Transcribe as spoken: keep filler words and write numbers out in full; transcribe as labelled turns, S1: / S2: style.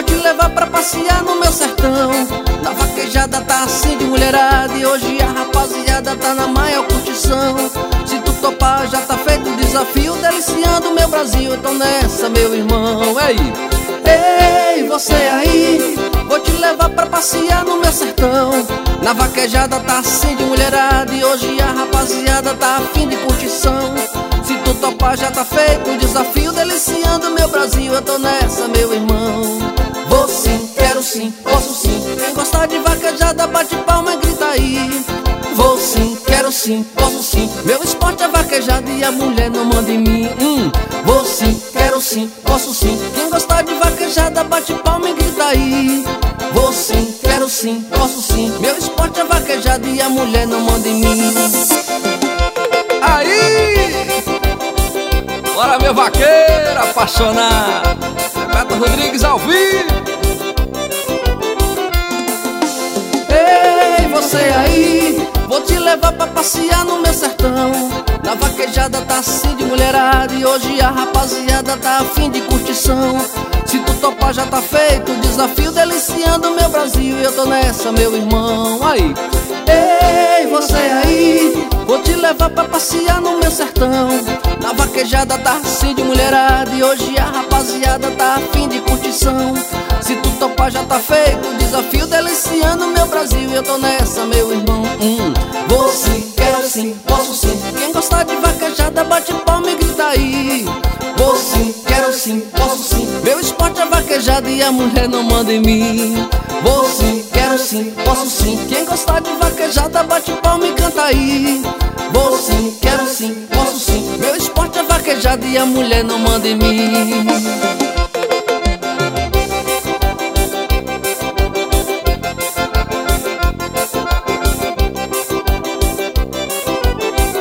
S1: te levar pra passear no meu sertão. Na vaquejada tá assim de mulherada, e hoje a rapaziada tá na maior curtição. Se tu topar já tá feito o desafio, deliciando meu Brasil, eu tô nessa, meu irmão. Ei, ei, você aí, vou te levar pra passear no meu sertão. Na vaquejada tá assim de mulherada, e hoje a rapaziada tá afim de curtição. Se tu topar já tá feito o desafio, deliciando meu Brasil, eu tô nessa, meu irmão. Vou sim, quero sim, posso sim. Quem gostar de vaquejada bate palma e grita aí. Vou sim, quero sim, posso sim. Meu esporte é vaquejada e a mulher não manda em mim. hum. Vou sim, quero sim, posso sim. Quem gostar de vaquejada bate palma e grita aí. Vou sim, quero sim, posso sim. Meu esporte é vaquejada e a mulher não manda em mim.
S2: Aí! Bora, meu vaqueiro apaixonado, Beto Rodrigues ao vivo.
S1: Ei, você aí, vou te levar pra passear no meu sertão. Na vaquejada tá assim de mulherada, e hoje a rapaziada tá afim de curtição. Se tu topar já tá feito o desafio, deliciando meu Brasil, e eu tô nessa, meu irmão. Aí, ei, você aí, vou te levar pra passear no meu sertão. Na vaquejada tá assim de mulherada, e hoje a rapaziada tá afim de curtição. Se tu topar já tá feito o desafio, deliciando meu Brasil, eu tô nessa, meu irmão. hum. Vou sim, quero sim, posso sim. Quem gostar de vaquejada bate palma e grita aí. Vou sim, quero sim, posso sim. Meu esporte é vaquejada e a mulher não manda em mim. Vou sim, quero sim, posso sim. Quem gostar de vaquejada bate palma e canta aí. Vou sim, quero sim, posso sim. Meu esporte é vaquejada e a mulher não manda em mim.